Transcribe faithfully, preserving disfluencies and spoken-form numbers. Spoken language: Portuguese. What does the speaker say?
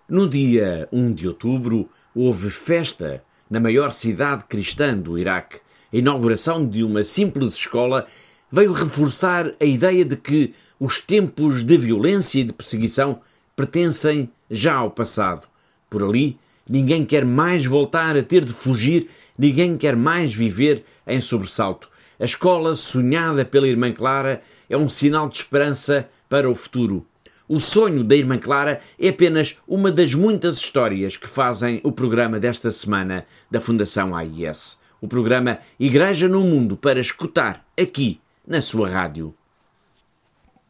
No dia um de outubro, houve festa na maior cidade cristã do Iraque. A inauguração de uma simples escola veio reforçar a ideia de que os tempos de violência e de perseguição pertencem já ao passado. Por ali, ninguém quer mais voltar a ter de fugir, ninguém quer mais viver em sobressalto. A escola sonhada pela Irmã Clara é um sinal de esperança para o futuro. O sonho da Irmã Clara é apenas uma das muitas histórias que fazem o programa desta semana da Fundação A I S. O programa Igreja no Mundo para escutar aqui na sua rádio.